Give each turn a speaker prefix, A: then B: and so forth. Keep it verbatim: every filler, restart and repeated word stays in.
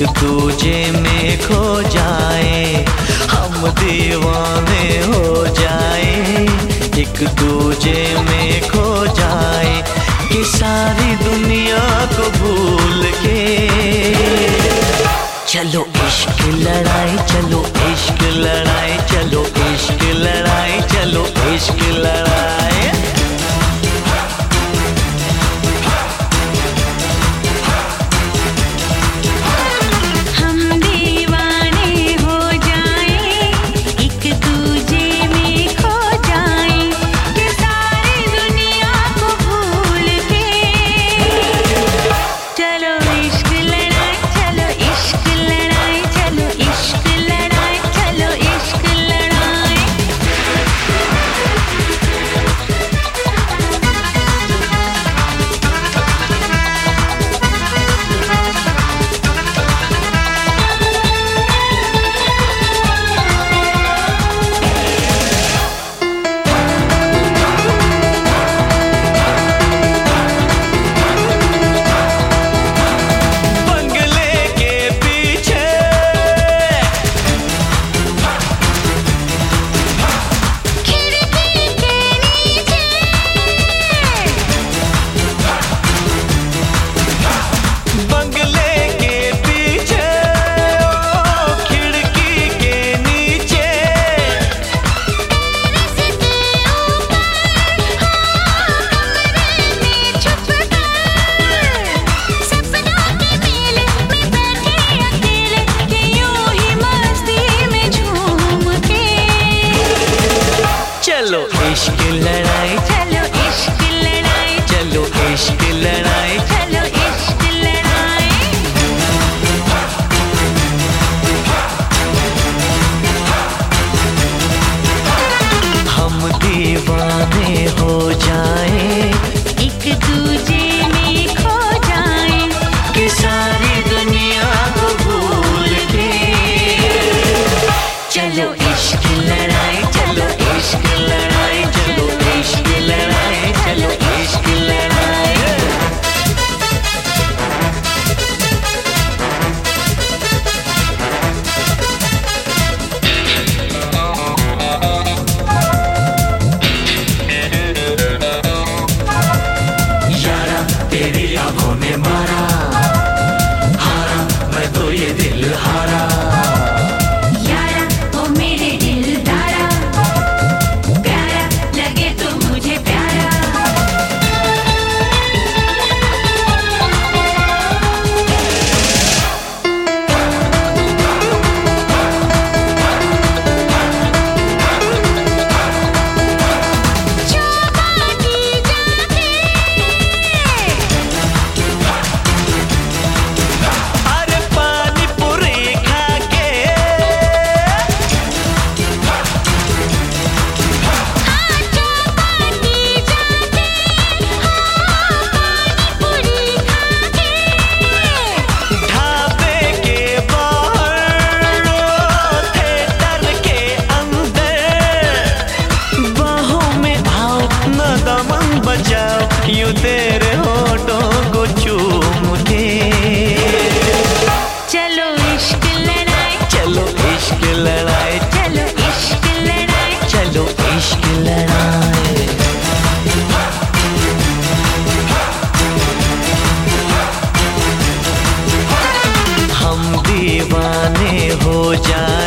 A: दूजे में खो जाए, हम दीवाने हो जाए, एक दूजे में खो जाए कि सारी दुनिया को भूल के। चलो इश्क लड़ाई, चलो इश्क लड़ाई, चलो इश्क लड़ाई, चलो इश्क लड़ाई। चलो इश्क लड़ाई, चलो इश्क लड़ाई, चलो इश्क लड़ाई, चलो इश्क लड़ाई। हम दीवाने हो जाए, एक दूजे में खो जाए कि सारी दुनिया को भूल के। चलो इश्क लड़ाई, चलो इश्क लड़ाई, चलो इश्क लड़ाई, चलो इश्क लड़ाई। यारा तेरी आंखों ने मारा, हारा मैं तो ये दिल हारा। यूं तेरे होठों को चूम के। चलो इश्क लड़ाई, चलो इश्क लड़ाई, चलो इश्क लड़ाई, चलो इश्क लड़ाई। हम दीवाने हो जाए,